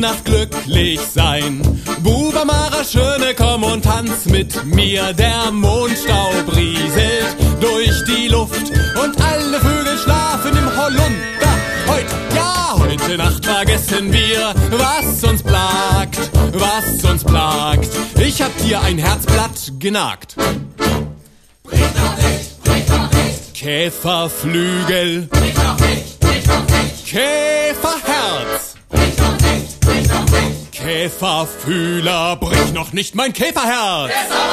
Nacht glücklich sein. Bubamara, Schöne, komm und tanz mit mir. Der Mondstaub rieselt durch die Luft und alle Vögel schlafen im Holunder. Heute Nacht vergessen wir, was uns plagt, was uns plagt. Ich hab dir ein Herzblatt genagt. Brich doch nicht, brich doch nicht. Käferflügel, Brich doch nicht, brich doch nicht. Käferherz, Brich doch nicht, brich doch nicht. Käferfühler, brich noch nicht mein Käferherz. Der